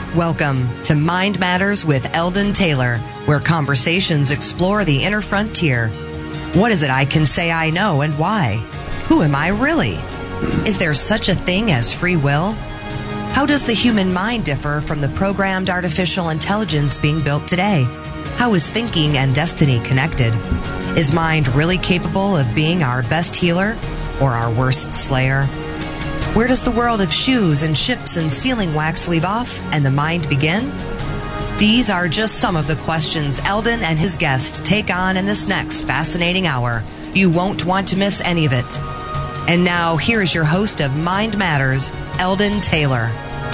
Welcome to Mind Matters with Eldon Taylor, where conversations explore the inner frontier. What is it I can say I know and why? Who am I really? Is there such a thing as free will? How does the human mind differ from the programmed artificial intelligence being built today? How is thinking and destiny connected? Is mind really capable of being our best healer or our worst slayer? Where does the world of shoes and ships and sealing wax leave off and the mind begin? These are just some of the questions Eldon and his guest take on in this next fascinating hour. You won't want to miss any of it. And now, here's your host of Mind Matters, Eldon Taylor.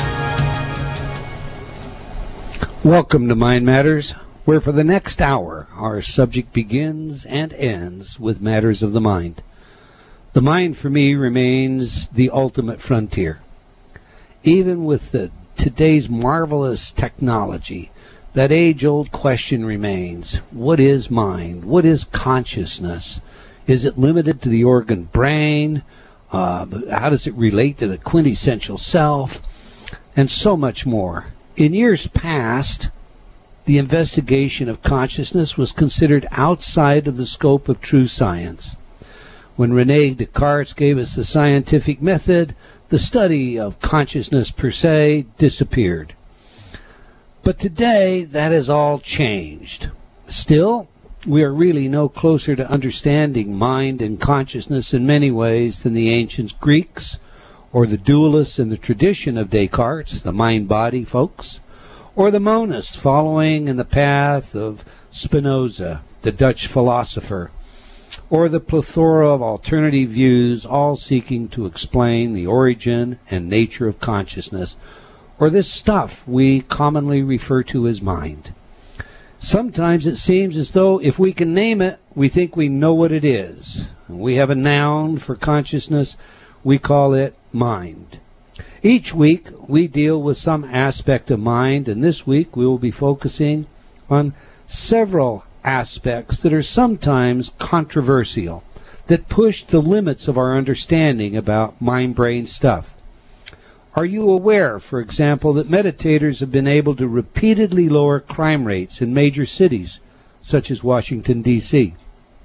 Welcome to Mind Matters, where for the next hour, our subject begins and ends with matters of the mind. The mind, for me, remains the ultimate frontier. Even with today's marvelous technology, that age-old question remains: what is mind? What is consciousness? Is it limited to the organ brain? How does it relate to the quintessential self? And so much more. In years past, the investigation of consciousness was considered outside of the scope of true science. When René Descartes gave us the scientific method, the study of consciousness per se disappeared. But today, that has all changed. Still, we are really no closer to understanding mind and consciousness in many ways than the ancient Greeks, or the dualists in the tradition of Descartes, the mind-body folks, or the monists following in the path of Spinoza, the Dutch philosopher, or the plethora of alternative views, all seeking to explain the origin and nature of consciousness, or this stuff we commonly refer to as mind. Sometimes it seems as though if we can name it, we think we know what it is. We have a noun for consciousness, we call it mind. Each week we deal with some aspect of mind, and this week we will be focusing on several aspects that are sometimes controversial, that push the limits of our understanding about mind-brain stuff. Are you aware, for example, that meditators have been able to repeatedly lower crime rates in major cities, such as Washington, D.C.?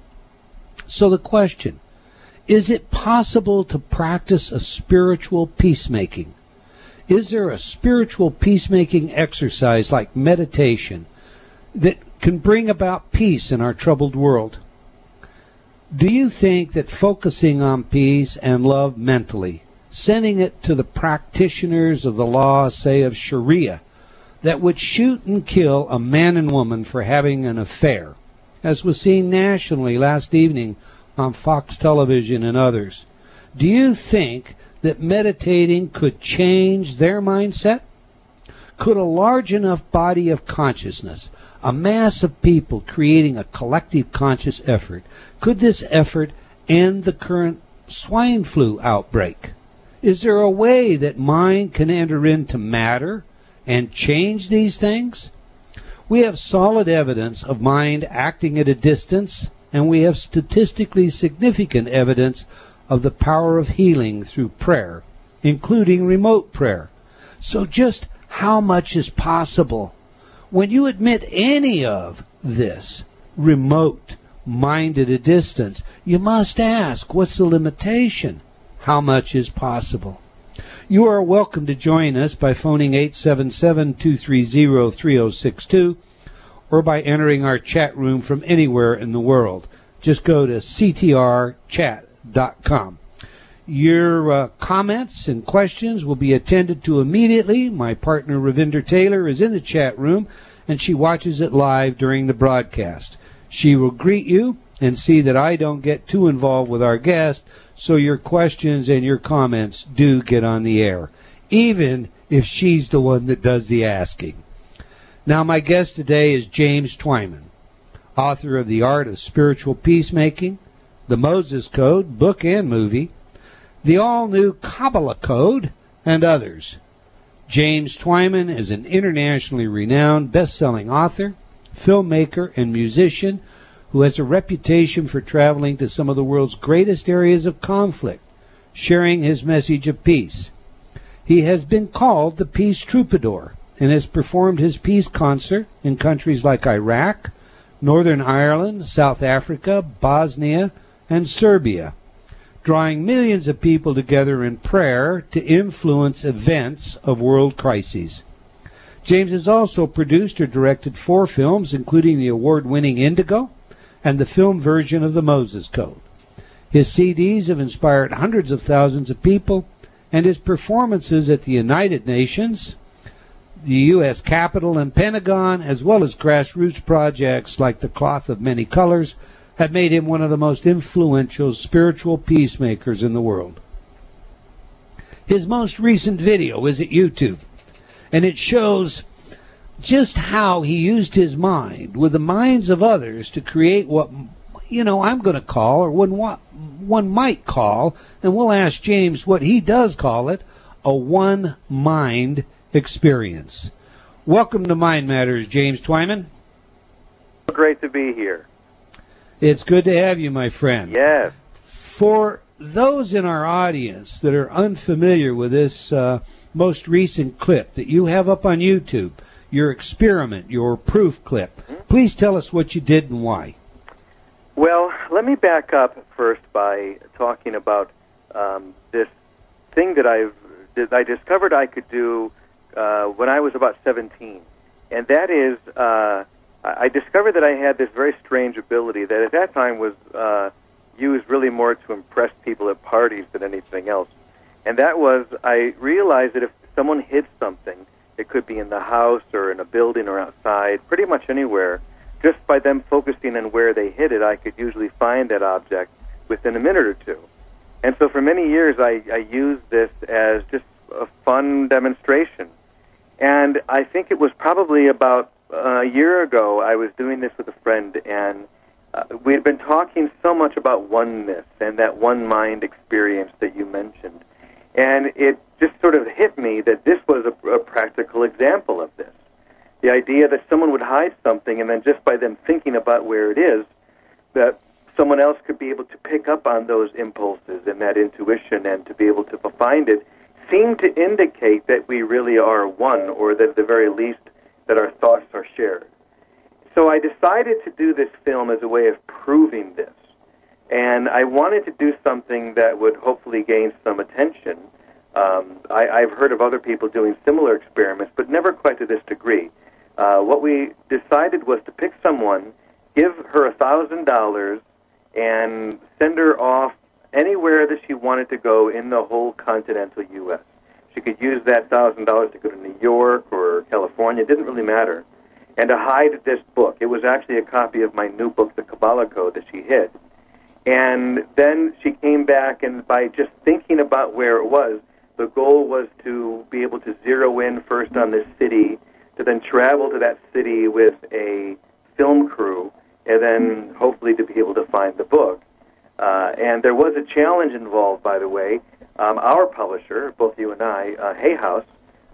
So the question, is it possible to practice a spiritual peacemaking? Is there a spiritual peacemaking exercise like meditation that can bring about peace in our troubled world? Do you think that focusing on peace and love mentally, sending it to the practitioners of the law, say of Sharia, that would shoot and kill a man and woman for having an affair, as was seen nationally last evening on Fox Television and others, do you think that meditating could change their mindset? Could a large enough body of consciousness, a mass of people creating a collective conscious effort, could this effort end the current swine flu outbreak? Is there a way that mind can enter into matter and change these things? We have solid evidence of mind acting at a distance, and we have statistically significant evidence of the power of healing through prayer, including remote prayer. So just how much is possible? When you admit any of this, remote, mind at a distance, you must ask, what's the limitation? How much is possible? You are welcome to join us by phoning 877-230-3062 or by entering our chat room from anywhere in the world. Just go to ctrchat.com. Your comments and questions will be attended to immediately. My partner, Ravinder Taylor, is in the chat room, and she watches it live during the broadcast. She will greet you and see that I don't get too involved with our guest, so your questions and your comments do get on the air, even if she's the one that does the asking. Now, my guest today is James Twyman, author of The Art of Spiritual Peacemaking, The Moses Code, book and movie, the all-new Kabbalah Code, and others. James Twyman is an internationally renowned best-selling author, filmmaker, and musician who has a reputation for traveling to some of the world's greatest areas of conflict, sharing his message of peace. He has been called the Peace Troubadour and has performed his peace concert in countries like Iraq, Northern Ireland, South Africa, Bosnia, and Serbia, drawing millions of people together in prayer to influence events of world crises. James has also produced or directed 4 films, including the award-winning Indigo and the film version of the Moses Code. His CDs have inspired hundreds of thousands of people, and his performances at the United Nations, the U.S. Capitol and Pentagon, as well as grassroots projects like the Cloth of Many Colors, have made him one of the most influential spiritual peacemakers in the world. His most recent video is at YouTube, and it shows just how he used his mind with the minds of others to create what, I'm going to call, or what one might call, and we'll ask James what he does call it, a one-mind experience. Welcome to Mind Matters, James Twyman. Great to be here. It's good to have you, my friend. Yes. For those in our audience that are unfamiliar with this most recent clip that you have up on YouTube, your experiment, your proof clip, please tell us what you did and why. Well, let me back up first by talking about this thing that I discovered I could do when I was about 17. And that is, I discovered that I had this very strange ability that at that time was used really more to impress people at parties than anything else. And that was, I realized that if someone hid something, it could be in the house or in a building or outside, pretty much anywhere, just by them focusing on where they hid it, I could usually find that object within a minute or two. And so for many years, I used this as just a fun demonstration. And I think it was probably about a year ago, I was doing this with a friend, and we had been talking so much about oneness and that one-mind experience that you mentioned. And it just sort of hit me that this was a practical example of this. The idea that someone would hide something, and then just by them thinking about where it is, that someone else could be able to pick up on those impulses and that intuition and to be able to find it, seemed to indicate that we really are one, or that at the very least that our thoughts are shared. So I decided to do this film as a way of proving this. And I wanted to do something that would hopefully gain some attention. I've heard of other people doing similar experiments, but never quite to this degree. What we decided was to pick someone, give her $1,000, and send her off anywhere that she wanted to go in the whole continental U.S. She could use that $1,000 to go to New York or California. It didn't really matter. And to hide this book. It was actually a copy of my new book, The Kabbalah Code, that she hid. And then she came back, and by just thinking about where it was, the goal was to be able to zero in first on this city, to then travel to that city with a film crew, and then hopefully to be able to find the book. And there was a challenge involved, by the way. Our publisher, both you and I, Hay House,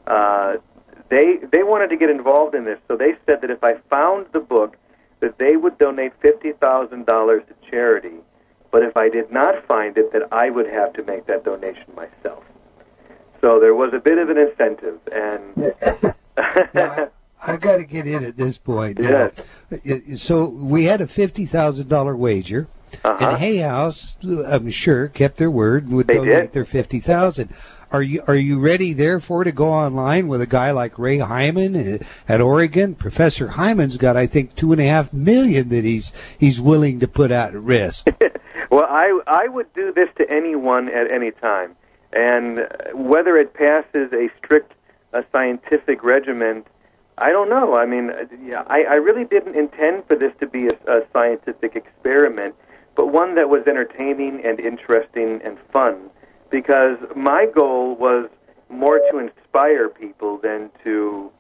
they wanted to get involved in this, so they said that if I found the book, that they would donate $50,000 to charity, but if I did not find it, that I would have to make that donation myself. So there was a bit of an incentive, and now, I've got to get in at this point. Yes. So we had a $50,000 wager, and Hay House, I'm sure, kept their word and would donate their $50,000. Are you ready, therefore, to go online with a guy like Ray Hyman at Oregon? Professor Hyman's got, I think, $2.5 million that he's willing to put out at risk. Well, I would do this to anyone at any time, and whether it passes a strict scientific regimen, I don't know. I mean, I really didn't intend for this to be a scientific experiment, but one that was entertaining and interesting and fun. Because my goal was more to inspire people than to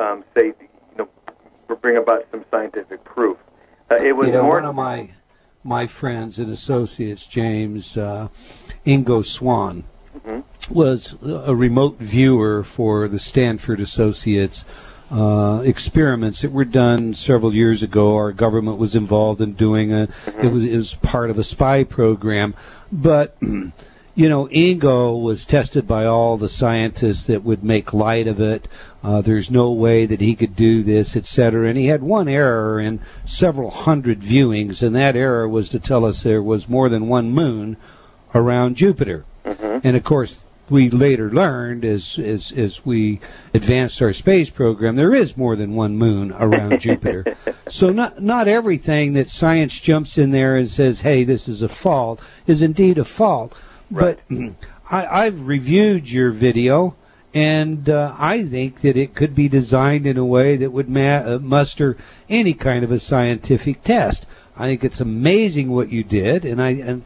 bring about some scientific proof. It was more. One of my friends and associates, James Ingo Swan, was a remote viewer for the Stanford Associates experiments that were done several years ago. Our government was involved in doing it. It was part of a spy program, but. Ingo was tested by all the scientists that would make light of it. There's no way that he could do this, etc. And he had one error in several hundred viewings, and that error was to tell us there was more than one moon around Jupiter. Mm-hmm. And of course, we later learned, as we advanced our space program, there is more than one moon around Jupiter. So not everything that science jumps in there and says, hey, this is a fault, is indeed a fault. Right. But I've reviewed your video, and I think that it could be designed in a way that would muster any kind of a scientific test. I think it's amazing what you did, and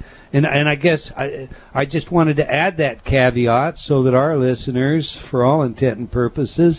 I guess I just wanted to add that caveat so that our listeners, for all intent and purposes,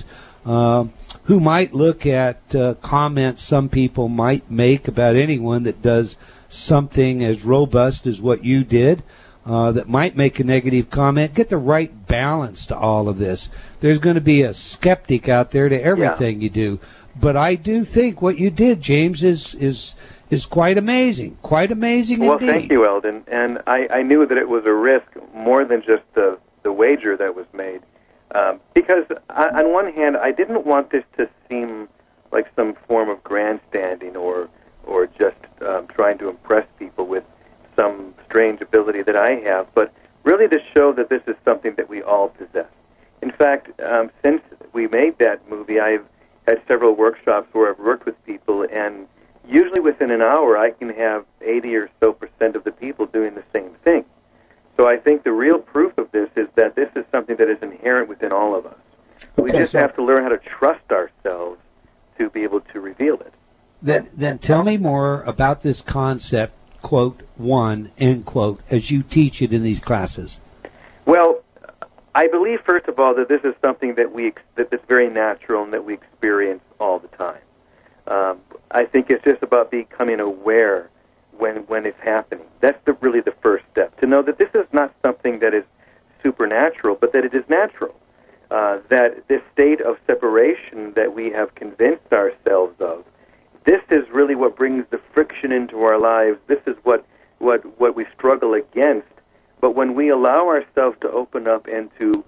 who might look at comments some people might make about anyone that does something as robust as what you did, that might make a negative comment, get the right balance to all of this. There's going to be a skeptic out there to everything you do. But I do think what you did, James, is quite amazing. Quite amazing indeed. Well, thank you, Eldon. And I knew that it was a risk more than just the wager that was made. Because on one hand, I didn't want this to seem like some form of grandstanding or just trying to impress people with some strange ability that I have, but really to show that this is something that we all possess. In fact, since we made that movie, I've had several workshops where I've worked with people, and usually within an hour I can have 80 or so % of the people doing the same thing. So I think the real proof of this is that this is something that is inherent within all of us. We just have to learn how to trust ourselves to be able to reveal it. Then tell me more about this concept, quote, one, end quote, as you teach it in these classes. Well, I believe, first of all, that this is something that's very natural and that we experience all the time. I think it's just about becoming aware when it's happening. That's really the first step, to know that this is not something that is supernatural, but that it is natural. That this state of separation that we have convinced ourselves of, this is really what brings the friction into our lives. This is what we struggle against. But when we allow ourselves to open up and to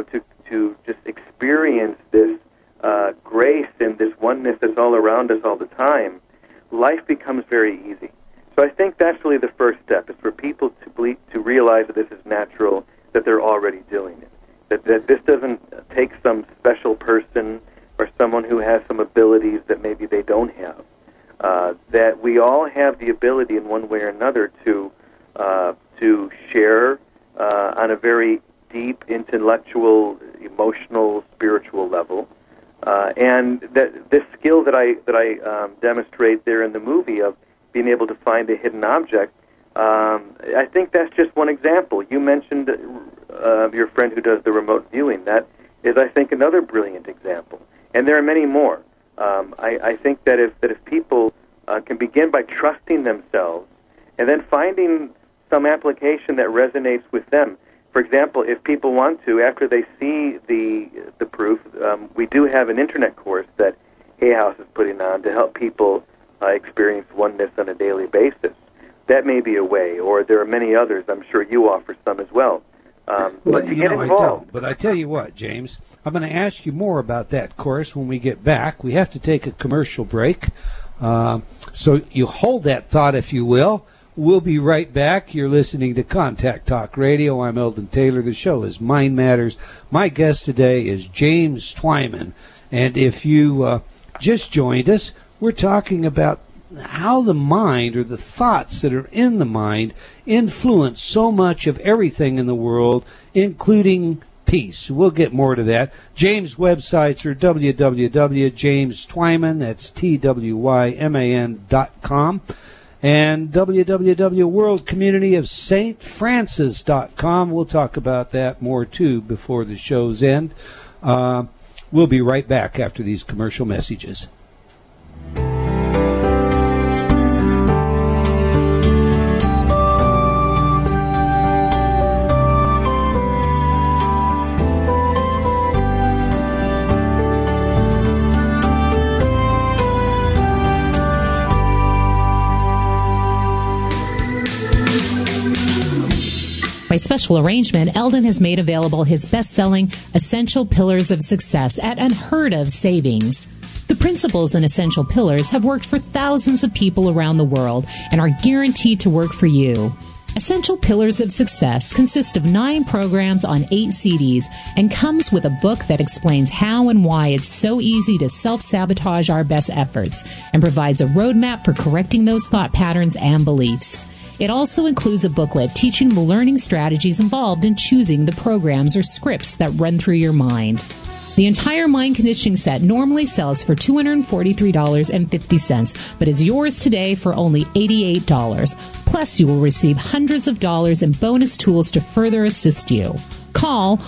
just experience this grace and this oneness that's all around us all the time, life becomes very easy. So I think that's really the first step, is for people to realize that this is natural, that they're already doing it. That this doesn't take some special person or someone who has some abilities that maybe they don't have. That we all have the ability in one way or another to share on a very deep, intellectual, emotional, spiritual level. And that this skill that I demonstrate there in the movie of being able to find a hidden object, I think that's just one example. You mentioned your friend who does the remote viewing. That is, I think, another brilliant example. And there are many more. I think that if people can begin by trusting themselves and then finding some application that resonates with them. For example, if people want to, after they see the proof, we do have an internet course that Hay House is putting on to help people experience oneness on a daily basis. That may be a way, or there are many others. I'm sure you offer some as well. But to get involved. I don't. But I tell you what, James, I'm going to ask you more about that course when we get back. We have to take a commercial break. So you hold that thought, if you will. We'll be right back. You're listening to Contact Talk Radio. I'm Eldon Taylor. The show is Mind Matters. My guest today is James Twyman. And if you just joined us, we're talking about how the mind, or the thoughts that are in the mind, influence so much of everything in the world, including peace. We'll get more to that. James' websites are www.jamestwyman, that's TWYMAN.com, and www.worldcommunityofstfrancis.com. We'll talk about that more, too, before the show's end. We'll be right back after these commercial messages. By a special arrangement, Eldon has made available his best-selling Essential Pillars of Success at unheard-of savings. The principles in Essential Pillars have worked for thousands of people around the world and are guaranteed to work for you. Essential Pillars of Success consist of 9 programs on 8 CDs and comes with a book that explains how and why it's so easy to self-sabotage our best efforts and provides a roadmap for correcting those thought patterns and beliefs. It also includes a booklet teaching the learning strategies involved in choosing the programs or scripts that run through your mind. The entire mind conditioning set normally sells for $243.50, but is yours today for only $88. Plus, you will receive hundreds of dollars in bonus tools to further assist you. Call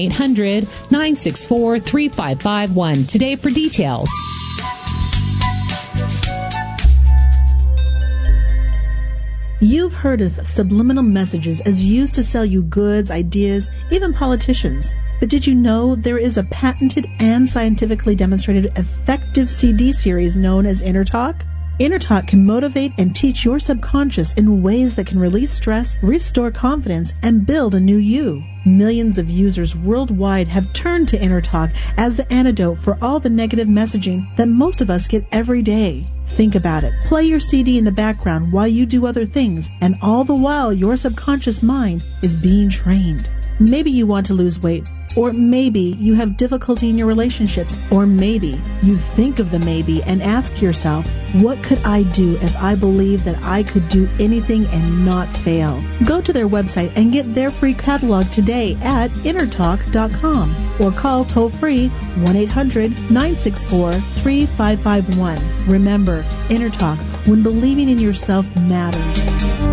1-800-964-3551 today for details. You've heard of subliminal messages as used to sell you goods, ideas, even politicians. But did you know there is a patented and scientifically demonstrated effective CD series known as Inner Talk? Inner Talk can motivate and teach your subconscious in ways that can release stress, restore confidence, and build a new you. Millions of users worldwide have turned to Inner Talk as the antidote for all the negative messaging that most of us get every day. Think about it. Play your CD in the background while you do other things, and all the while your subconscious mind is being trained. Maybe you want to lose weight, or maybe you have difficulty in your relationships, or maybe you think of the maybe and ask yourself, what could I do if I believe that I could do anything and not fail? Go to their website and get their free catalog today at innertalk.com or call toll-free 1-800-964-3551. Remember, Inner Talk, when believing in yourself matters.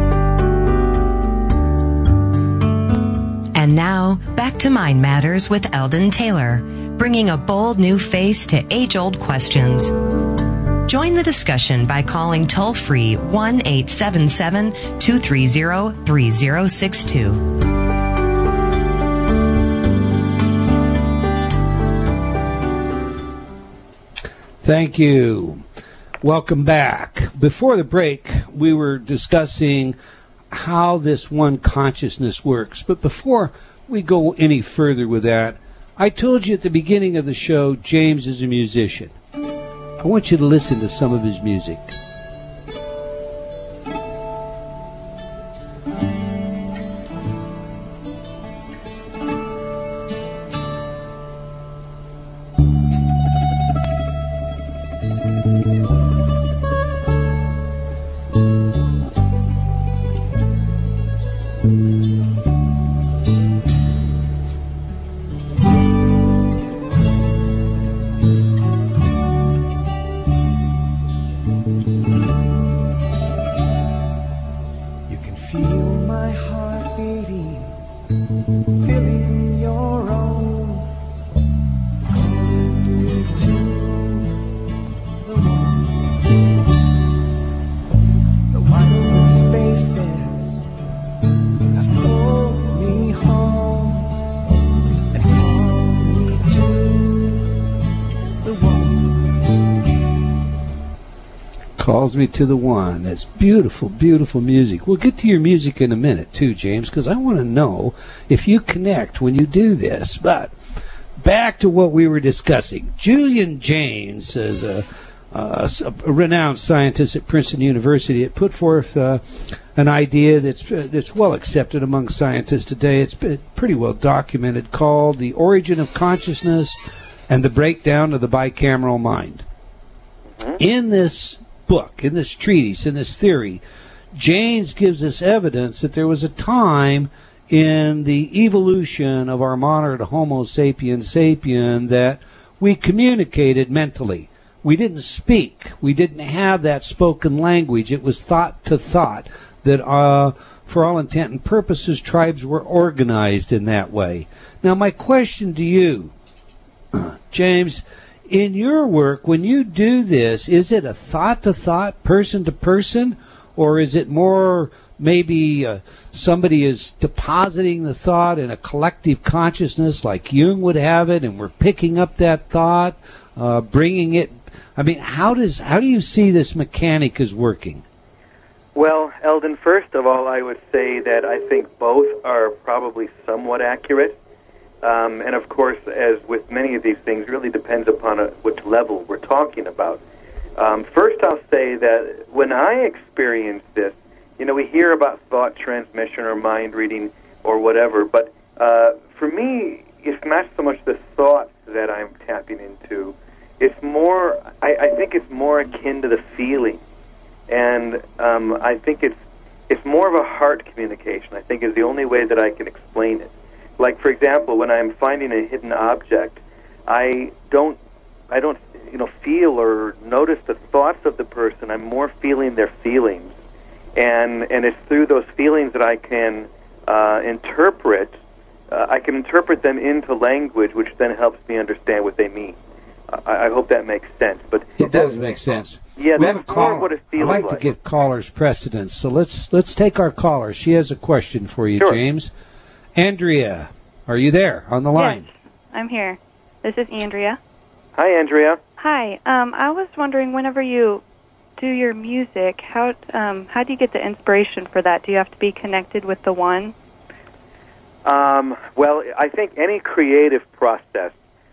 And now, back to Mind Matters with Eldon Taylor, bringing a bold new face to age-old questions. Join the discussion by calling toll-free 1-877-230-3062. Thank you. Welcome back. Before the break, we were discussing how this one consciousness works. But before we go any further with that, I told you at the beginning of the show, James is a musician. I want you to listen to some of his music. Calls me to the one. That's beautiful, beautiful music. We'll get to your music in a minute, too, James, because I want to know if you connect when you do this. But back to what we were discussing. Julian Jaynes is a renowned scientist at Princeton University. It put forth an idea that's well accepted among scientists today. It's been pretty well documented, called The Origin of Consciousness and the Breakdown of the Bicameral Mind. In this book, in this treatise, in this theory, Jaynes gives us evidence that there was a time in the evolution of our modern Homo sapiens sapien that we communicated mentally. We didn't speak. We didn't have that spoken language. It was thought to thought that, for all intent and purposes, tribes were organized in that way. Now, my question to you, James, in your work, when you do this, is it a thought-to-thought, person-to-person, or is it more maybe somebody is depositing the thought in a collective consciousness like Jung would have it, and we're picking up that thought, bringing it? I mean, how do you see this mechanic as working? Well, Eldon, first of all, I would say that I think both are probably somewhat accurate. And of course, as with many of these things, it really depends upon which level we're talking about. First, I'll say that when I experienced this, we hear about thought transmission or mind reading or whatever, but for me, it's not so much the thoughts that I'm tapping into. It's more, I think it's more akin to the feeling. And I think it's more of a heart communication, I think, is the only way that I can explain it. Like, for example, when I'm finding a hidden object, I don't feel or notice the thoughts of the person. I'm more feeling their feelings. And it's through those feelings that I can interpret. I can interpret them into language, which then helps me understand what they mean. I hope that makes sense. But it does make sense. Yeah, we have a caller. What it feels I like to give callers precedence, so let's take our caller. She has a question for you, sure. James. Andrea, are you there on the line? Yes, I'm here. This is Andrea. Hi, Andrea. Hi. I was wondering, whenever you do your music, how do you get the inspiration for that? Do you have to be connected with the One? Well, I think any creative process,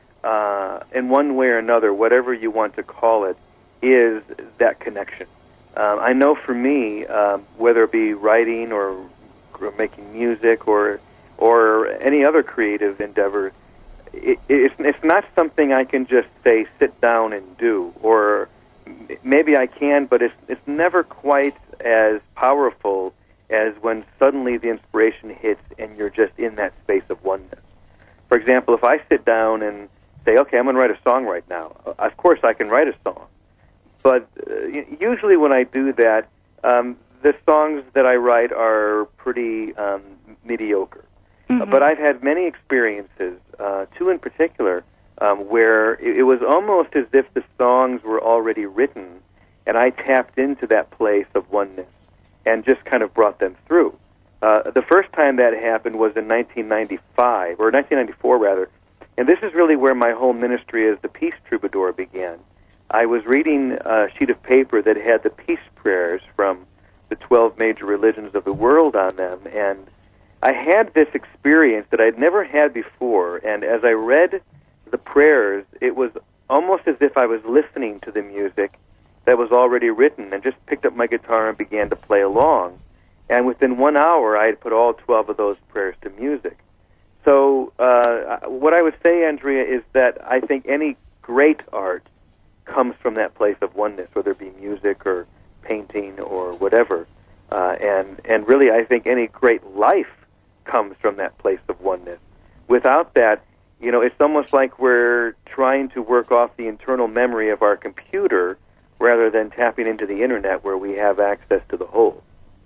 in one way or another, whatever you want to call it, is that connection. I know for me, whether it be writing or making music or any other creative endeavor, it's not something I can just say, sit down and do. Or maybe I can, but it's never quite as powerful as when suddenly the inspiration hits and you're just in that space of oneness. For example, if I sit down and say, okay, I'm going to write a song right now, of course I can write a song. But usually when I do that, the songs that I write are pretty mediocre. Mm-hmm. But I've had many experiences, two in particular, where it was almost as if the songs were already written, and I tapped into that place of oneness and just kind of brought them through. The first time that happened was in 1995, or 1994 rather, and this is really where my whole ministry as the Peace Troubadour began. I was reading a sheet of paper that had the peace prayers from the 12 major religions of the world on them, and I had this experience that I'd never had before, and as I read the prayers, it was almost as if I was listening to the music that was already written, and just picked up my guitar and began to play along. And within 1 hour, I had put all 12 of those prayers to music. So what I would say, Andrea, is that I think any great art comes from that place of oneness, whether it be music or painting or whatever. And really, I think any great life comes from that place of oneness. Without that, it's almost like we're trying to work off the internal memory of our computer rather than tapping into the Internet where we have access to the whole.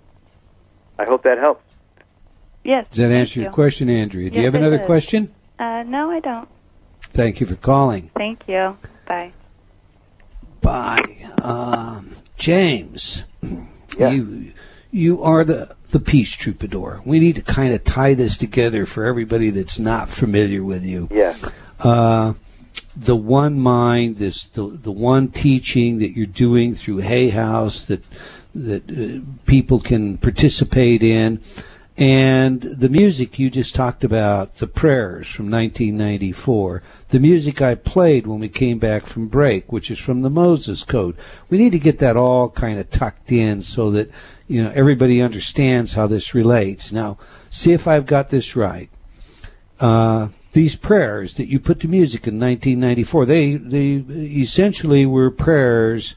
I hope that helps. Yes. Does that answer your question, Andrea? Do you have another question? No, I don't. Thank you for calling. Thank you. Bye. Bye. James, yeah. You are the Peace Troubadour. We need to kind of tie this together for everybody that's not familiar with you. Yeah. The one mind, the one teaching that you're doing through Hay House that people can participate in, and the music you just talked about, the prayers from 1994, the music I played when we came back from break, which is from the Moses Code. We need to get that all kind of tucked in so that everybody understands how this relates. Now, see if I've got this right. These prayers that you put to music in 1994, they essentially were prayers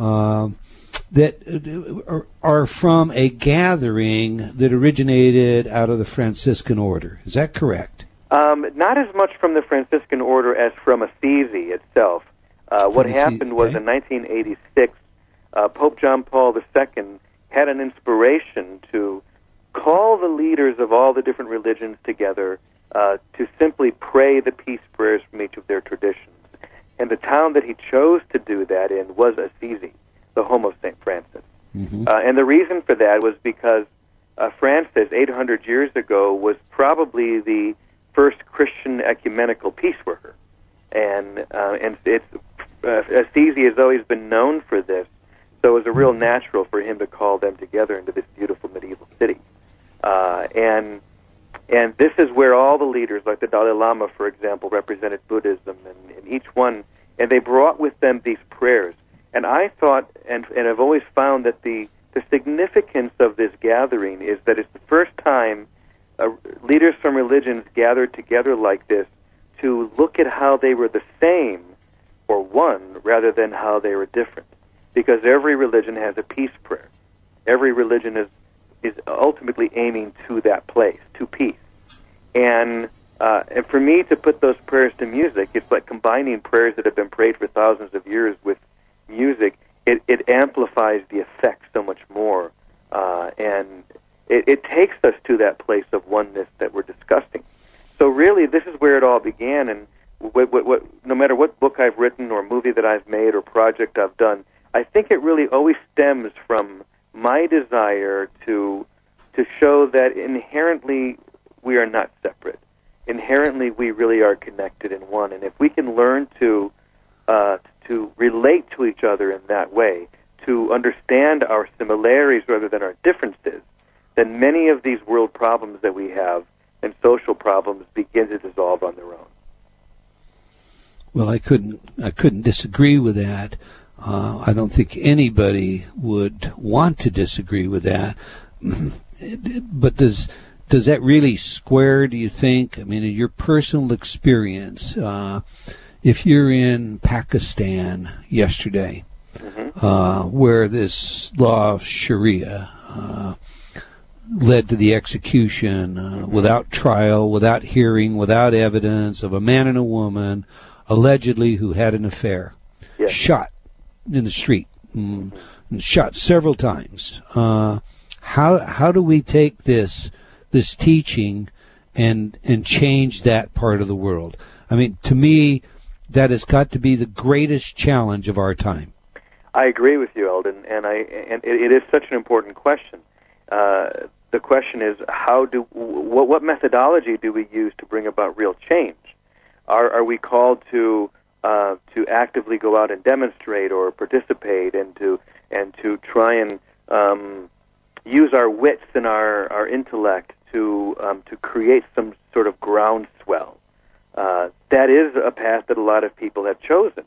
that are from a gathering that originated out of the Franciscan order. Is that correct? Not as much from the Franciscan order as from Assisi itself. What happened was in 1986, Pope John Paul II had an inspiration to call the leaders of all the different religions together to simply pray the peace prayers from each of their traditions. And the town that he chose to do that in was Assisi, the home of St. Francis. Mm-hmm. And the reason for that was because Francis, 800 years ago, was probably the first Christian ecumenical peace worker. And Assisi has always been known for this. So it was a real natural for him to call them together into this beautiful medieval city. And this is where all the leaders, like the Dalai Lama, for example, represented Buddhism, and each one, and they brought with them these prayers. And I thought, and I've always found that the significance of this gathering is that it's the first time leaders from religions gathered together like this to look at how they were the same or one rather than how they were different. Because every religion has a peace prayer. Every religion is ultimately aiming to that place, to peace. And for me to put those prayers to music, it's like combining prayers that have been prayed for thousands of years with music. It amplifies the effect so much more. And it takes us to that place of oneness that we're discussing. So really, this is where it all began. And no matter what book I've written or movie that I've made or project I've done, I think it really always stems from my desire to show that inherently we are not separate. Inherently, we really are connected in one. And if we can learn to relate to each other in that way, to understand our similarities rather than our differences, then many of these world problems that we have and social problems begin to dissolve on their own. Well, I couldn't disagree with that. I don't think anybody would want to disagree with that. But does that really square, do you think? I mean, in your personal experience, if you're in Pakistan yesterday, where this law of Sharia led to the execution without trial, without hearing, without evidence of a man and a woman, allegedly who had an affair, shot in the street, and shot several times. How do we take this teaching and change that part of the world? I mean, to me, that has got to be the greatest challenge of our time. I agree with you, Eldon, and it is such an important question. The question is, what methodology do we use to bring about real change? Are we called to actively go out and demonstrate or participate and to try and use our wits and our intellect to create some sort of groundswell? That is a path that a lot of people have chosen.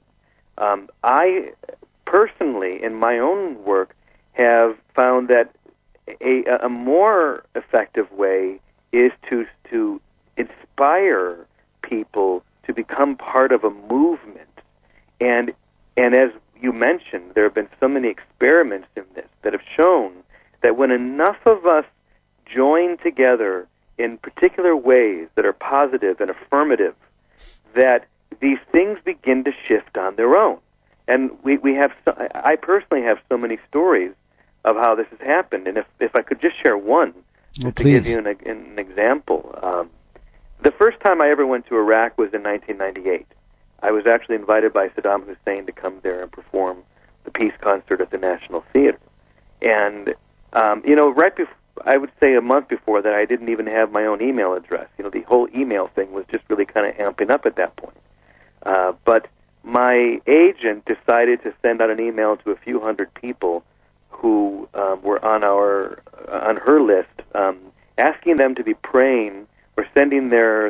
I personally, in my own work, have found that a more effective way is to inspire people to become part of a movement. And as you mentioned, there have been so many experiments in this that have shown that when enough of us join together in particular ways that are positive and affirmative, that these things begin to shift on their own. And I personally have so many stories of how this has happened. And if I could just share one, to give you an example. The first time I ever went to Iraq was in 1998. I was actually invited by Saddam Hussein to come there and perform the peace concert at the National Theater. And, right before, I would say a month before that, I didn't even have my own email address. The whole email thing was just really kind of amping up at that point. But my agent decided to send out an email to a few hundred people who were on her list, asking them to be praying or sending their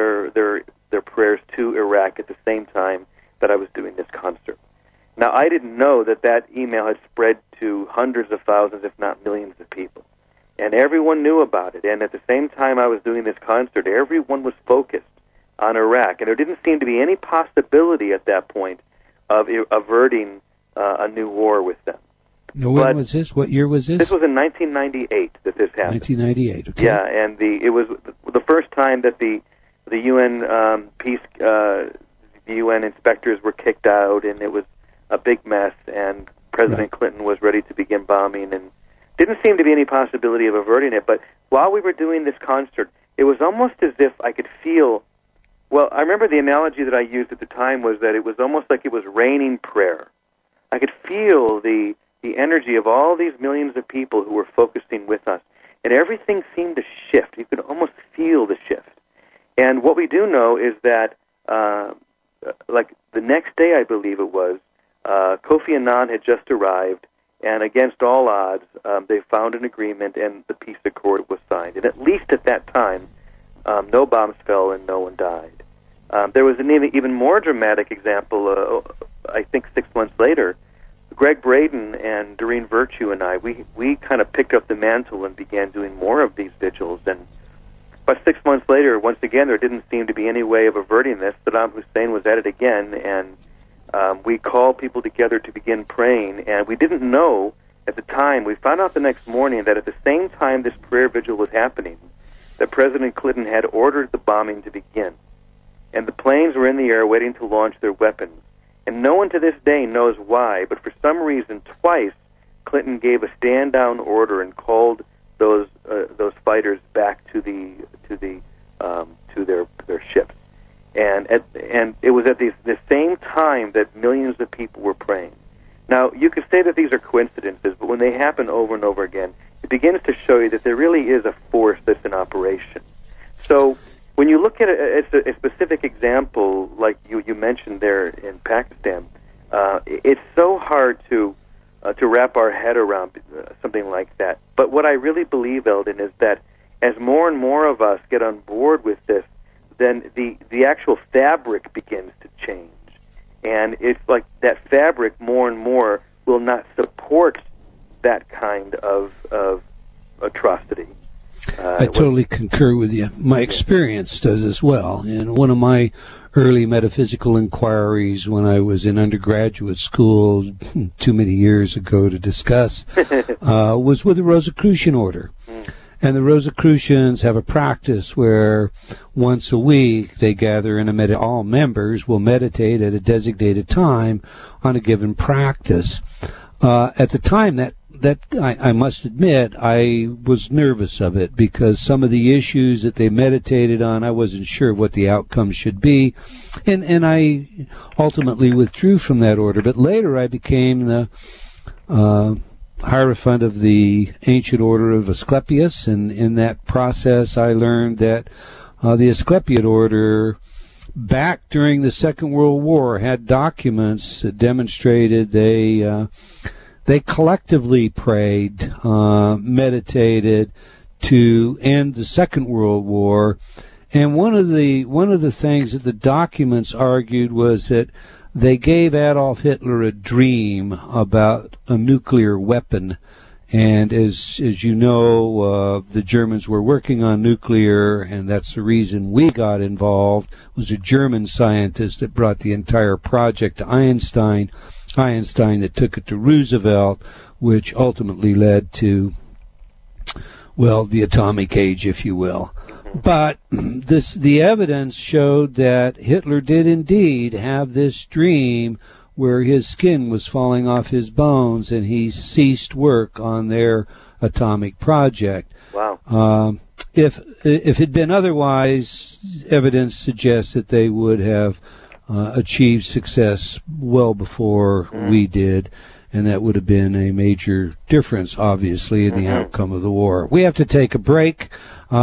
prayers to Iraq at the same time that I was doing this concert. Now, I didn't know that email had spread to hundreds of thousands, if not millions of people. And everyone knew about it. And at the same time I was doing this concert, everyone was focused on Iraq. And there didn't seem to be any possibility at that point of averting a new war with them. Now, when was this? What year was this? This was in 1998 that this happened. 1998, okay. Yeah, and it was the first time that the UN the UN inspectors were kicked out, and it was a big mess, and President Clinton was ready to begin bombing, and didn't seem to be any possibility of averting it. But while we were doing this concert, it was almost as if I could feel, well, I remember the analogy that I used at the time was that it was almost like it was raining prayer. I could feel the energy of all these millions of people who were focusing with us, and everything seemed to shift. You could almost feel the shift. And what we do know is that, like the next day, I believe it was, Kofi Annan had just arrived, And against all odds, they found an agreement, and the peace accord was signed. And at least at that time, no bombs fell and no one died. There was an even more dramatic example, I think 6 months later. Greg Braden and Doreen Virtue and I, we kind of picked up the mantle and began doing more of these vigils. And about 6 months later, once again, there didn't seem to be any way of averting this. Saddam Hussein was at it again, and we called people together to begin praying. And we didn't know at the time. We found out the next morning that at the same time this prayer vigil was happening, that President Clinton had ordered the bombing to begin. And the planes were in the air waiting to launch their weapons. And no one to this day knows why, but for some reason, twice, Clinton gave a stand-down order and called those fighters back to their ships. And it was at the same time that millions of people were praying. Now, you could say that these are coincidences, but when they happen over and over again, it begins to show you that there really is a force that's in operation. So when you look at a specific example, like you mentioned there in Pakistan, it's so hard to wrap our head around something like that. But what I really believe, Eldon, is that as more and more of us get on board with this, then the actual fabric begins to change. And it's like that fabric more and more will not support that kind of atrocity. I totally concur with you. My experience does as well. And one of my early metaphysical inquiries when I was in undergraduate school too many years ago to discuss was with the Rosicrucian order. And the Rosicrucians have a practice where once a week they gather in all members will meditate at a designated time on a given practice. At the time that I must admit, I was nervous of it because some of the issues that they meditated on, I wasn't sure what the outcome should be. And I ultimately withdrew from that order. But later I became the Hierophant of the ancient order of Asclepius, and in that process I learned that the Asclepiad order back during the Second World War had documents that demonstrated they collectively prayed, meditated to end the Second World War. And one of the things that the documents argued was that they gave Adolf Hitler a dream about a nuclear weapon. And as you know, the Germans were working on nuclear, and that's the reason we got involved. It was a German scientist that brought the entire project to Einstein that took it to Roosevelt, which ultimately led to, well, the atomic age, if you will. But the evidence showed that Hitler did indeed have this dream where his skin was falling off his bones and he ceased work on their atomic project. Wow. If it had been otherwise, evidence suggests that they would have achieved success well before we did, and that would have been a major difference, obviously, in the outcome of the war. We have to take a break.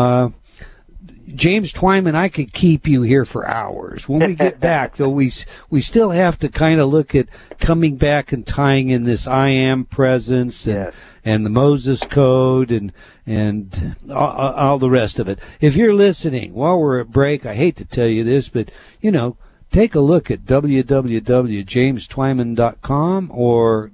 James Twyman, I could keep you here for hours. When we get back, though, we still have to kind of look at coming back and tying in this I am presence and the Moses Code and all the rest of it. If you're listening while we're at break, I hate to tell you this, but, take a look at www.jamestwyman.com or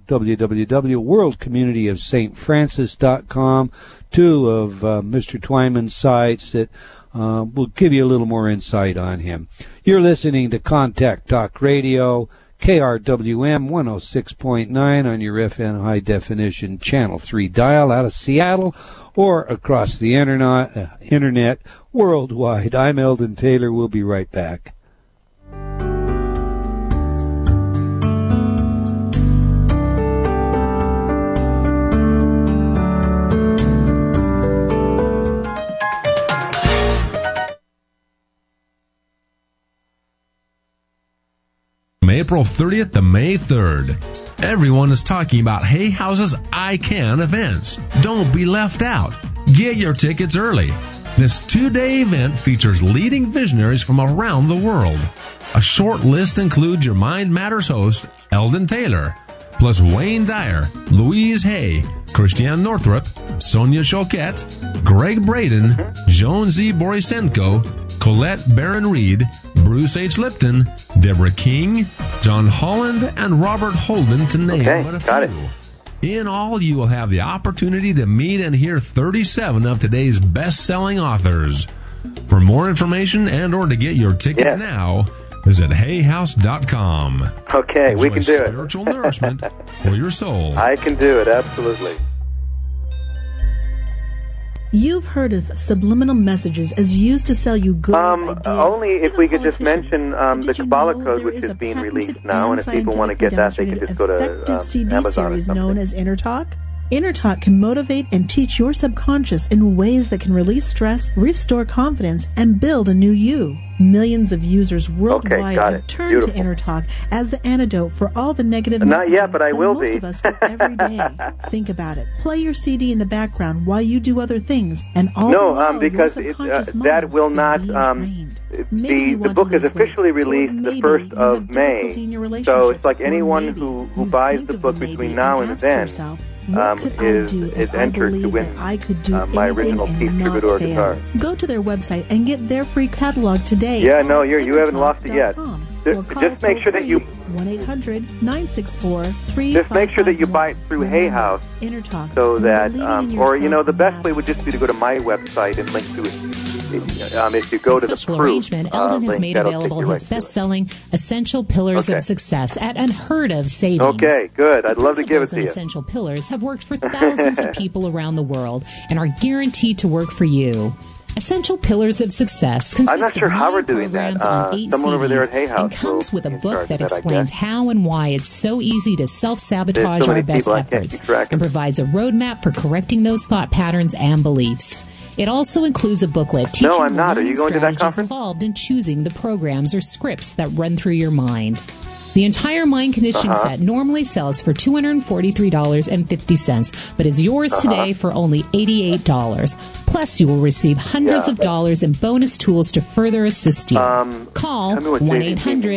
www.worldcommunityofstfrancis.com, two of Mr. Twyman's sites that will give you a little more insight on him. You're listening to Contact Talk Radio, KRWM 106.9 on your FM High Definition Channel 3 dial out of Seattle or across the internet worldwide. I'm Eldon Taylor. We'll be right back. From April 30th to May 3rd. Everyone is talking about Hay House's I Can events. Don't be left out. Get your tickets early. This 2-day event features leading visionaries from around the world. A short list includes your Mind Matters host, Eldon Taylor, plus Wayne Dyer, Louise Hay, Christiane Northrup, Sonia Choquette, Greg Braden, Joan Z. Borisenko, Colette Barron-Reed, Bruce H. Lipton, Deborah King, John Holland, and Robert Holden, to name but a few. Got it. In all, you will have the opportunity to meet and hear 37 of today's best-selling authors. For more information and or to get your tickets now, visit hayhouse.com. Okay, we can do it. Spiritual nourishment for your soul. I can do it, absolutely. You've heard of subliminal messages as used to sell you goods, ideas, only if even we could just politicians. mention the Did you Kabbalah know Code, there which is is a being patented released now, and if people want to get that, they can just go to effective CD Amazon or series something. known as Inner Talk? Inner Talk can motivate and teach your subconscious in ways that can release stress, restore confidence, and build a new you. Millions of users worldwide have turned to Inner Talk as the antidote for all the negative messaging Not yet, but I will most be. of us get every day. Think about it. Play your CD in the background while you do other things, and all the while, because your it, subconscious that mind will is not. being trained. The book is officially released the 1st of May, so it's like anyone who buys the book between now and then is entered to win my original Keith Troubadour guitar. Go to their website and get their free catalog today. Yeah, no, you haven't lost it yet. Just make sure that you 1-800-964-3551. Just make sure that you buy it through Hay House, so that, or the best way would just be to go to my website and link to it. If you go to the special proof, arrangement, Eldon has link, made that'll available take you his right to it. best-selling Essential Pillars of Success at unheard of savings. Okay, good. I'd love to give it to you. Essential Pillars have worked for thousands of people around the world and are guaranteed to work for you. Essential Pillars of Success consist I'm not sure of how 9 we're doing that. programs on 8 Someone over there at Hay CDs House and comes will with a be in book charge that of that, I explains guess. how and why it's so easy to self-sabotage There's so our many best people, I can't efforts keep track of and it. provides a roadmap for correcting those thought patterns and beliefs. It also includes a booklet teaching No, I'm the not. Are learning you going to that strategies conference? involved in choosing the programs or scripts that run through your mind. The entire mind conditioning set normally sells for $243.50, but is yours today for only $88. Plus, you will receive hundreds of dollars in bonus tools to further assist you. Call tell me what JD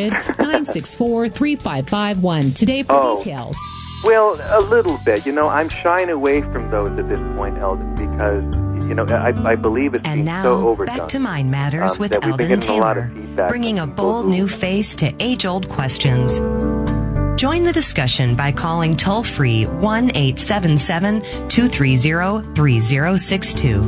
1-800-964-3551 today for details. Well, a little bit. I'm shying away from those at this point, Eldon, because I believe it's And being now, so overdone. back to Mind Matters with that we've been Eldon getting a lot of Taylor, feedback bringing a from people bold who- new face to age-old questions. Join the discussion by calling toll-free 1-877-230-3062.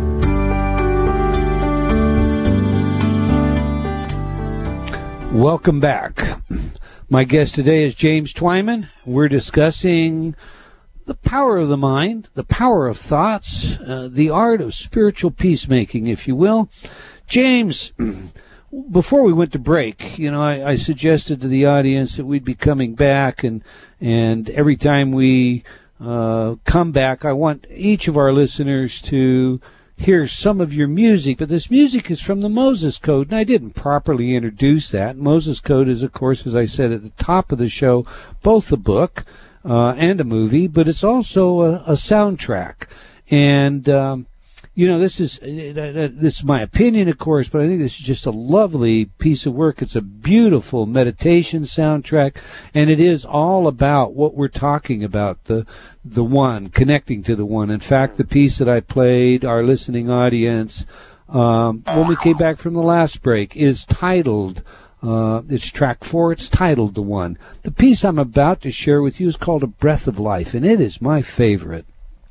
Welcome back. My guest today is James Twyman. We're discussing the power of the mind, the power of thoughts, the art of spiritual peacemaking, if you will. James, before we went to break, I suggested to the audience that we'd be coming back, and every time we come back, I want each of our listeners to hear some of your music, but this music is from the Moses Code, and I didn't properly introduce that. Moses Code is, of course, as I said at the top of the show, both a book and a movie, but it's also a soundtrack. And this is my opinion, of course, but I think this is just a lovely piece of work. It's a beautiful meditation soundtrack, and it is all about what we're talking about, the one, connecting to the one. In fact, the piece that I played, our listening audience, when we came back from the last break, is titled, it's track 4, it's titled The One. The piece I'm about to share with you is called A Breath of Life, and it is my favorite.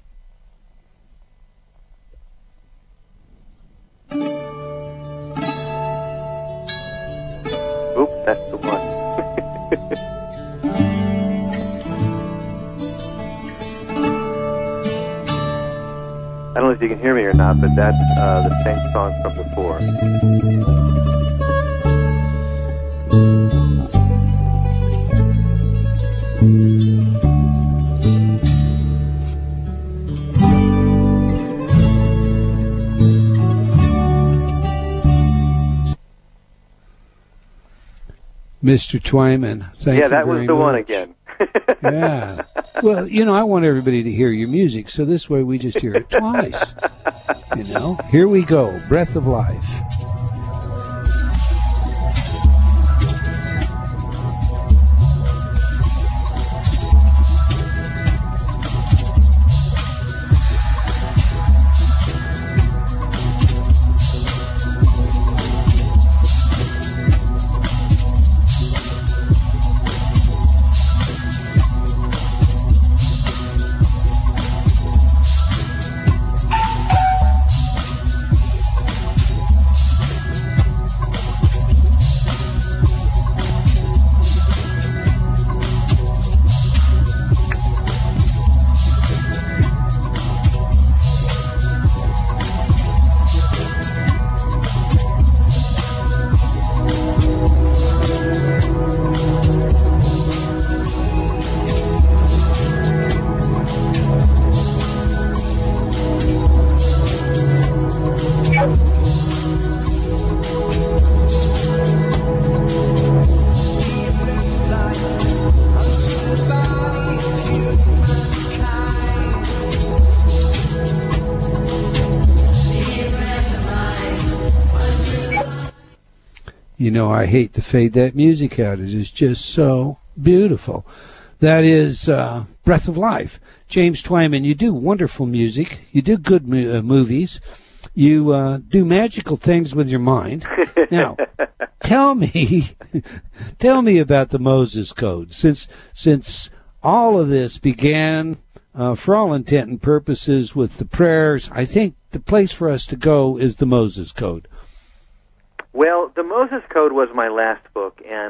Oop, that's the one. I don't know if you can hear me or not, but that's the same song from before. Mr. Twyman, thank you Yeah, that was very the one much. again. Yeah. Well, I want everybody to hear your music, so this way we just hear it twice. Here we go, Breath of Life. I hate to fade that music out. It is just so beautiful. That is Breath of Life. James Twyman, you do wonderful music. You do good movies. You do magical things with your mind. Now, tell me about the Moses Code. Since all of this began, for all intent and purposes, with the prayers, I think the place for us to go is the Moses Code. Well, the Moses Code was my last book, and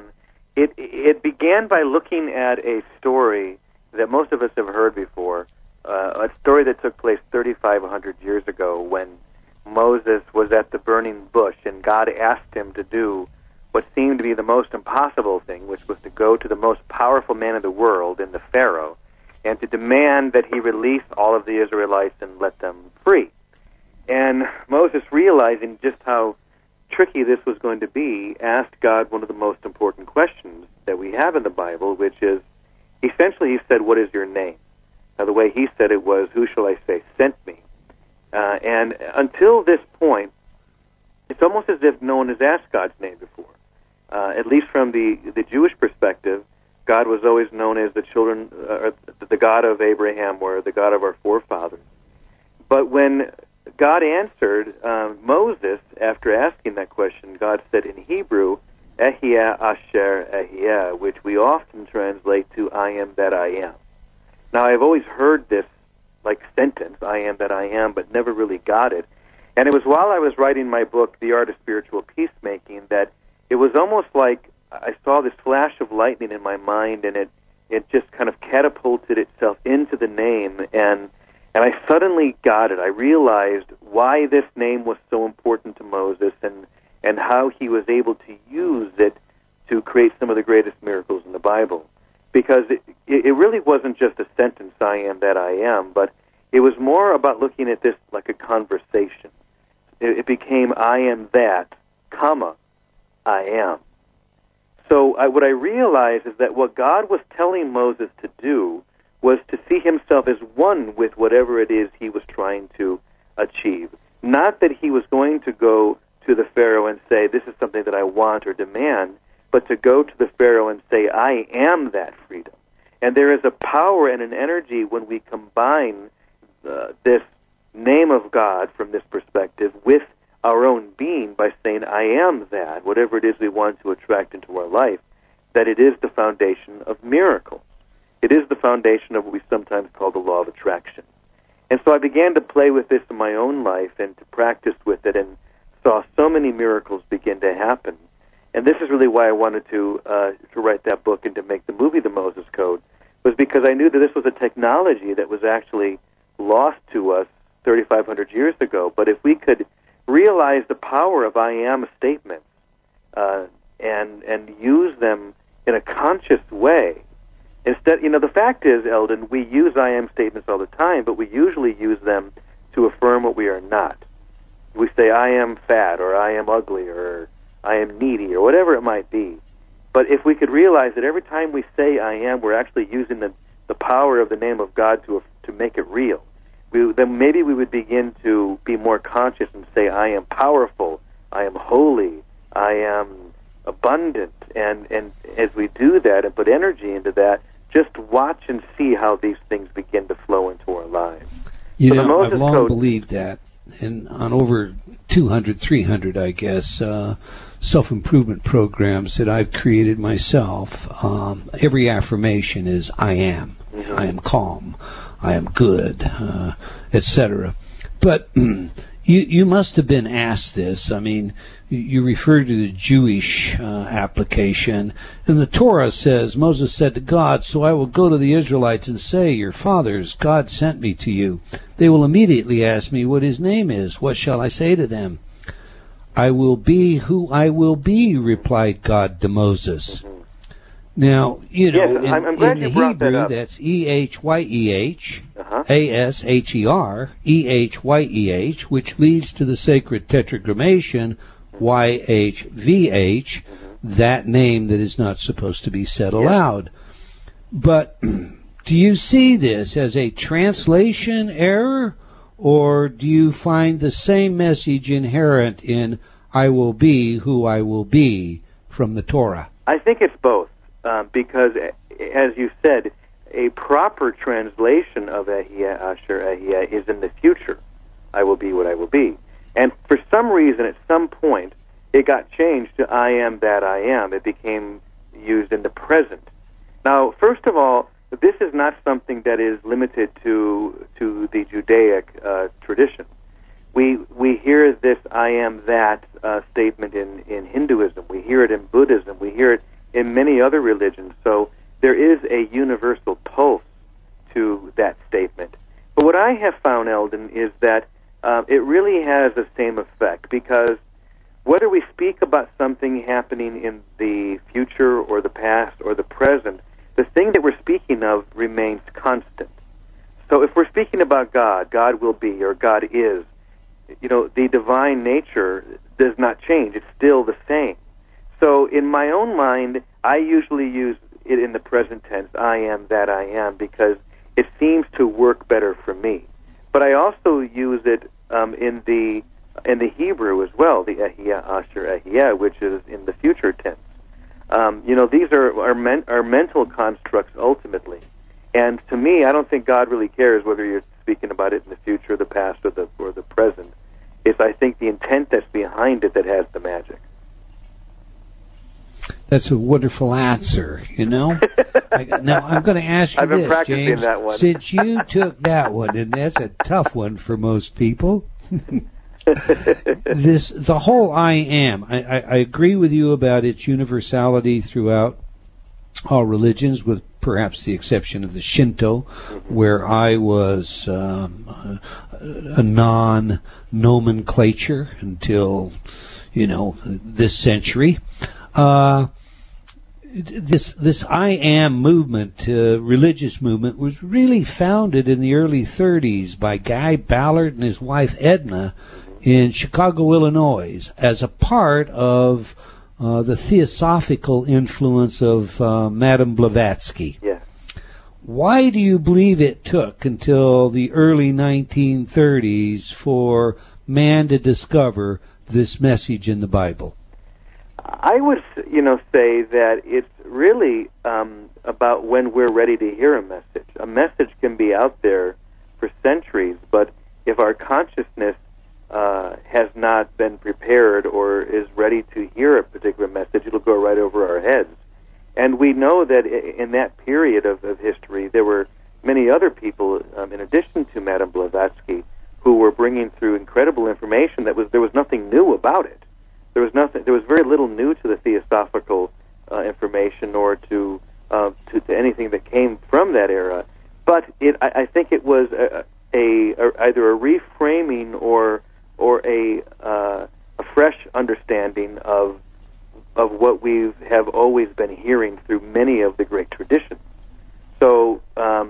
it began by looking at a story that most of us have heard before, a story that took place 3,500 years ago when Moses was at the burning bush, and God asked him to do what seemed to be the most impossible thing, which was to go to the most powerful man in the world, in the Pharaoh, and to demand that he release all of the Israelites and let them free. And Moses, realizing just how tricky this was going to be, asked God one of the most important questions that we have in the Bible, which is, essentially he said, "What is your name?" Now, the way he said it was, "Who shall I say sent me?" And until this point, it's almost as if no one has asked God's name before. At least from the Jewish perspective, God was always known as the God of Abraham, or the God of our forefathers. But when God answered Moses after asking that question, God said in Hebrew, "Ehiyah Asher Ehiyah," which we often translate to "I am that I am." Now, I've always heard this sentence, "I am that I am," but never really got it. And it was while I was writing my book, The Art of Spiritual Peacemaking, that it was almost like I saw this flash of lightning in my mind, and it just kind of catapulted itself into the name, and I suddenly got it. I realized why this name was so important to Moses, and how he was able to use it to create some of the greatest miracles in the Bible. Because it really wasn't just a sentence, "I am that I am," but it was more about looking at this like a conversation. It became, "I am that, comma, I am." So what I realized is that what God was telling Moses to do was to see himself as one with whatever it is he was trying to achieve. Not that he was going to go to the Pharaoh and say, "This is something that I want or demand," but to go to the Pharaoh and say, "I am that freedom." And there is a power and an energy when we combine this name of God from this perspective with our own being by saying, "I am that," whatever it is we want to attract into our life, that it is the foundation of miracles. It is the foundation of what we sometimes call the law of attraction. And so I began to play with this in my own life and to practice with it, and saw so many miracles begin to happen. And this is really why I wanted to write that book and to make the movie The Moses Code, was because I knew that this was a technology that was actually lost to us 3,500 years ago. But if we could realize the power of "I am" statements and use them in a conscious way, instead, the fact is, Eldon, we use "I am" statements all the time, but we usually use them to affirm what we are not. We say, "I am fat," or "I am ugly," or "I am needy," or whatever it might be. But if we could realize that every time we say "I am," we're actually using the power of the name of God to make it real, then maybe we would begin to be more conscious and say, "I am powerful, I am holy, I am abundant." And as we do that and put energy into that, just watch and see how these things begin to flow into our lives. I've long believed that. And on over 200, 300, I guess, self-improvement programs that I've created myself, every affirmation is "I am." I am calm. I am good, etc. But you must have been asked this. I mean, you refer to the Jewish application, and the Torah says, Moses said to God, "So I will go to the Israelites and say, 'Your fathers, God sent me to you. They will immediately ask me what his name is. What shall I say to them?' 'I will be who I will be,' replied God to Moses." Now, yes, I'm glad in you the brought that Hebrew, up. that's EHYEH, ASHER, EHYEH, which leads to the sacred tetragrammation, YHVH, that name that is not supposed to be said aloud. But do you see this as a translation error, or do you find the same message inherent in "I will be who I will be" from the Torah? I think it's both, because, as you said, a proper translation of Ehyeh Asher Ehyeh is in the future. I will be what I will be. And for some reason, at some point, it got changed to I am that I am. It became used in the present. Now, first of all, this is not something that is limited to the Judaic tradition. We hear this I am that statement in Hinduism. We hear it in Buddhism. We hear it in many other religions. So there is a universal pulse to that statement. But what I have found, Eldon, is that it really has the same effect, because whether we speak about something happening in the future or the past or the present, the thing that we're speaking of remains constant. So if we're speaking about God, God will be, or God is, the divine nature does not change. It's still the same. So in my own mind, I usually use it in the present tense, I am that I am, because it seems to work better for me. But I also use it in the Hebrew as well, the Ehyeh Asher Ehyeh, which is in the future tense. These are mental constructs ultimately. And to me, I don't think God really cares whether you're speaking about it in the future, the past, or the present. It's, I think, the intent that's behind it that has the magic. That's a wonderful answer, Now, I'm going to ask you I've been this, practicing James. that one. Since you took that one, and that's a tough one for most people, the whole I am, I agree with you about its universality throughout all religions, with perhaps the exception of the Shinto, where I was a non-nomenclature until, this century. This I am movement, religious movement, was really founded in the early 30s by Guy Ballard and his wife Edna in Chicago, Illinois, as a part of the theosophical influence of Madame Blavatsky. Yeah. Why do you believe it took until the early 1930s for man to discover this message in the Bible? I would, say that it's really about when we're ready to hear a message. A message can be out there for centuries, but if our consciousness has not been prepared or is ready to hear a particular message, it'll go right over our heads. And we know that in that period of history, there were many other people, in addition to Madame Blavatsky, who were bringing through incredible information there was nothing new about it. There was very little new to the theosophical information or to anything that came from that era. But I think it was either a reframing or a fresh understanding of what we have always been hearing through many of the great traditions. So,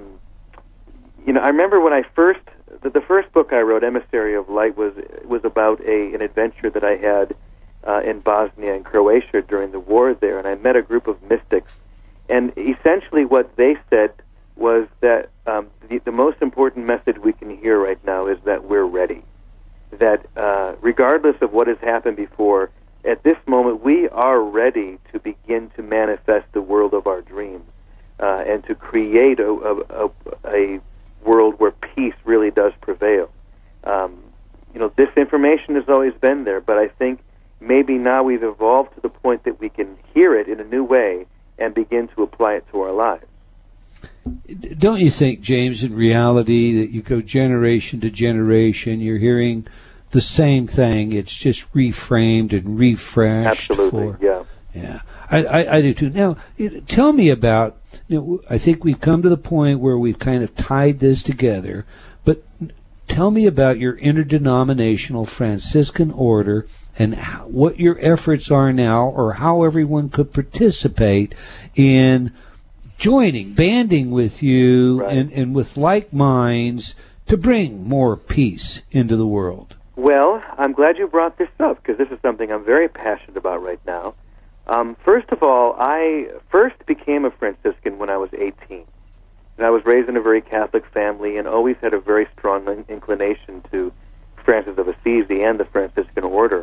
I remember when the first book I wrote, Emissary of Light, was about an adventure that I had in Bosnia and Croatia during the war there, and I met a group of mystics, and essentially what they said was that the most important message we can hear right now is that we're ready. That regardless of what has happened before, at this moment we are ready to begin to manifest the world of our dreams and to create a world where peace really does prevail. This information has always been there, but I think maybe now we've evolved to the point that we can hear it in a new way and begin to apply it to our lives. Don't you think, James, in reality, that you go generation to generation, you're hearing the same thing, it's just reframed and refreshed? Absolutely, yeah. Yeah, I do too. Now, tell me about, I think we've come to the point where we've kind of tied this together, but tell me about your interdenominational Franciscan order and what your efforts are now, or how everyone could participate in joining, banding with you, right, and with like minds to bring more peace into the world. Well, I'm glad you brought this up, because this is something I'm very passionate about right now. First of all, I first became a Franciscan when I was 18. And I was raised in a very Catholic family and always had a very strong inclination to Francis of Assisi and the Franciscan order.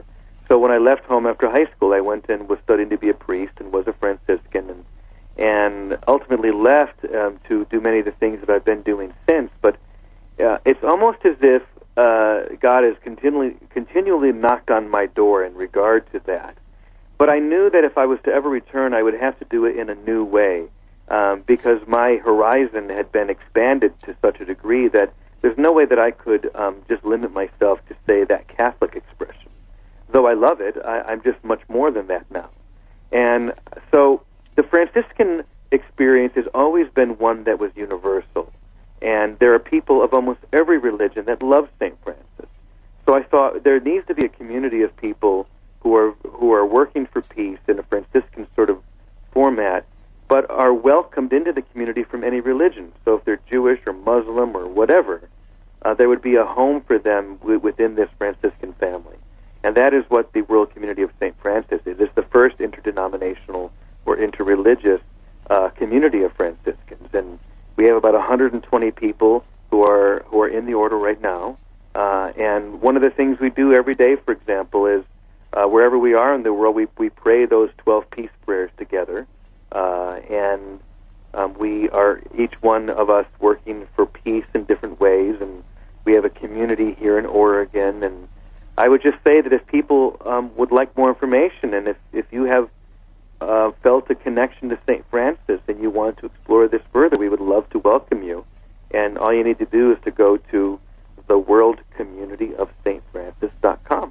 so when I left home after high school, I went and was studying to be a priest and was a Franciscan, and ultimately left to do many of the things that I've been doing since. But it's almost as if God has continually knocked on my door in regard to that. But I knew that if I was to ever return, I would have to do it in a new way, because my horizon had been expanded to such a degree that there's no way that I could just limit myself to, say, that Catholic expression. Though I love it, I'm just much more than that now. And so the Franciscan experience has always been one that was universal. And there are people of almost every religion that love St. Francis. So I thought there needs to be a community of people who are working for peace in a Franciscan sort of format, but are welcomed into the community from any religion. So if they're Jewish or Muslim or whatever, there would be a home for them within this Franciscan family. And that is what the World Community of St. Francis is. It's the first interdenominational or interreligious community of Franciscans. And we have about 120 people who are in the order right now. And one of the things we do every day, for example, is wherever we are in the world, we pray those 12 peace prayers together. And we are, each one of us, working for peace in different ways. And we have a community here in Oregon. And I would just say that if people would like more information, and if you have felt a connection to St. Francis and you want to explore this further, we would love to welcome you. And all you need to do is to go to the worldcommunityofstfrancis.com.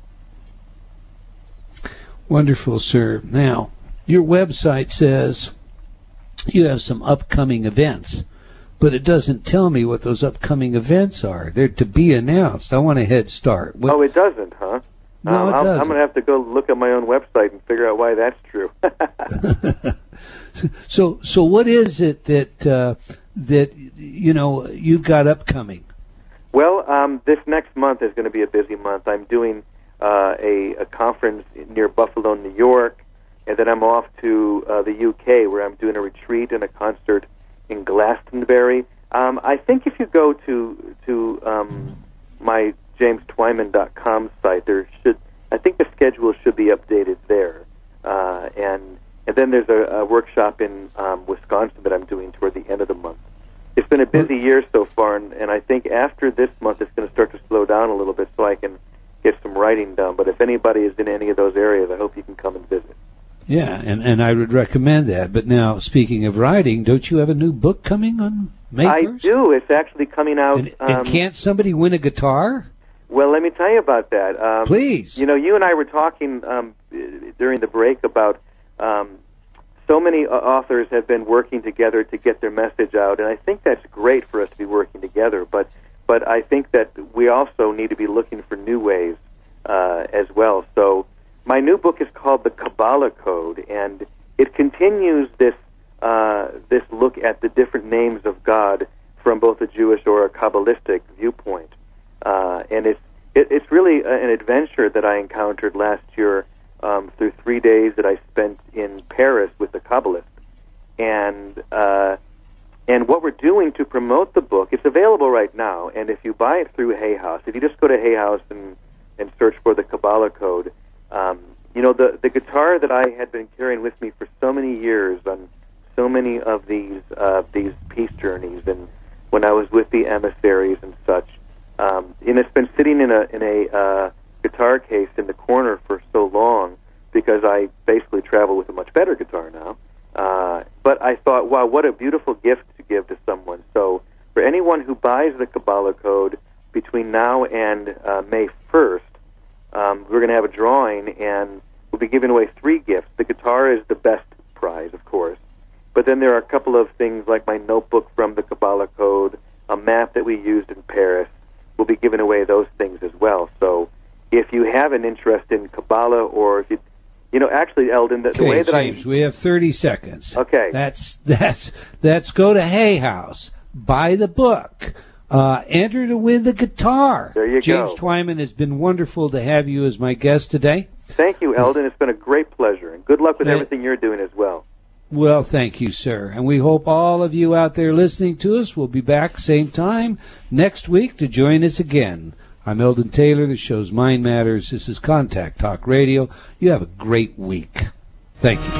Wonderful, sir. Now, your website says you have some upcoming events, but it doesn't tell me what those upcoming events are. They're to be announced. I want a head start. Oh, it doesn't, huh? No, it doesn't. I'm going to have to go look at my own website and figure out why that's true. So what is it that you've got upcoming? Well, this next month is going to be a busy month. I'm doing a conference near Buffalo, New York, and then I'm off to the UK, where I'm doing a retreat and a concert in Glastonbury. I think if you go to my jamestwyman.com site, I think the schedule should be updated there. And then there's a workshop in Wisconsin that I'm doing toward the end of the month. It's been a busy year so far, and I think after this month it's going to start to slow down a little bit so I can get some writing done. But if anybody is in any of those areas, I hope you can come and visit. Yeah, and I would recommend that. But now, speaking of writing, don't you have a new book coming on May 1st? I do. It's actually coming out. And can't somebody win a guitar? Well, let me tell you about that. Please. You and I were talking during the break about so many authors have been working together to get their message out, and I think that's great for us to be working together. But I think that we also need to be looking for new ways as well. So my new book is called The Kabbalah Code, and it continues this look at the different names of God from both a Jewish or a Kabbalistic viewpoint. And it's really an adventure that I encountered last year through 3 days that I spent in Paris with the Kabbalists. And what we're doing to promote the book, it's available right now, and if you buy it through Hay House, if you just go to Hay House and search for the Kabbalah Code, the guitar that I had been carrying with me for so many years on so many of these peace journeys, and when I was with the emissaries and such, and it's been sitting in a guitar case in the corner for so long because I basically travel with a much better guitar now. But I thought, wow, what a beautiful gift to give to someone. So for anyone who buys the Kabbalah Code between now and May 1st, we're going to have a drawing, and we'll be giving away 3 gifts. The guitar is the best prize, of course. But then there are a couple of things like my notebook from the Kabbalah Code, a map that we used in Paris. We'll be giving away those things as well. So if you have an interest in Kabbalah, or if actually, Eldon, the way that James, we have 30 seconds. Okay. That's go to Hay House, buy the book, enter to win the guitar. There you go. James Twyman, has been wonderful to have you as my guest today. Thank you, Eldon. It's been a great pleasure, and good luck with everything you're doing as well. Well, thank you, sir. And we hope all of you out there listening to us will be back same time next week to join us again I'm Eldon Taylor. The show's Mind Matters. This is Contact Talk Radio. You have a great week. Thank you.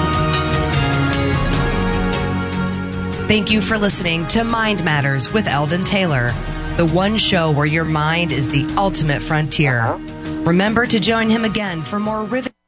Thank you for listening to Mind Matters with Eldon Taylor, the one show where your mind is the ultimate frontier. Remember to join him again for more riveting